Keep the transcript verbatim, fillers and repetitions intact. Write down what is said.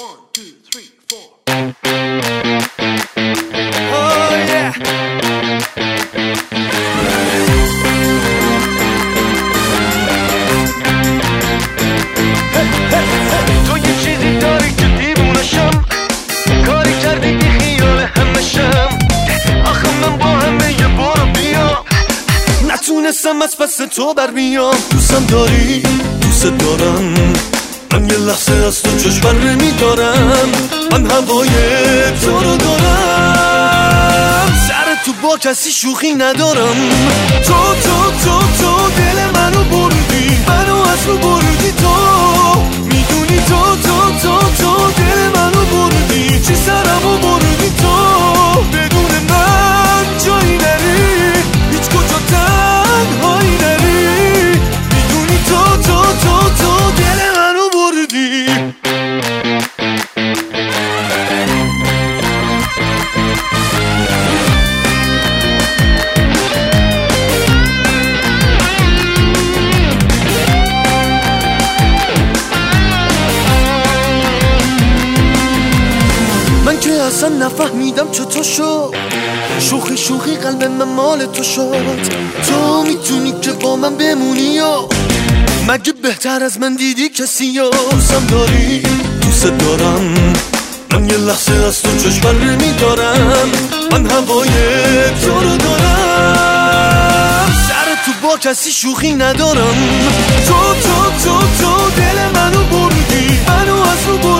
تو یه چیزی داری که دیوونشم، کاری کردی بی خیال همشم. آخه من با همه یه برو بیا نتونستم از پس تو بر بیام. دوستم داری، دوست دارم، من یه لحظه از تو چشم نمیدارم. من هوای تو رو دارم، سر تو با کسی شوخی ندارم. تو تو تو تو دل منو بردی، منو از رو بردی. تو میدونی تو تو تو تو دل منو بردی، چی سرمو بردی. تو بدون من جایی نری، هیچ کجا تنهایی نری. میدونی تو تو تو تو دل منو بردی. من که اصلا نفهمیدم چطور شد، شوخی شوخی قلب من مال تو شد. تو میتونی که با من بمونی یا مگه بهتر از من دیدی کسی یا؟ دوستم داری، دوست دارم، من یه لحظه از تو چشم نمیدارم. من هوای تو رو دارم، سر تو با کسی شوخی ندارم. تو تو تو تو دل منو بردی، منو از رو بردی.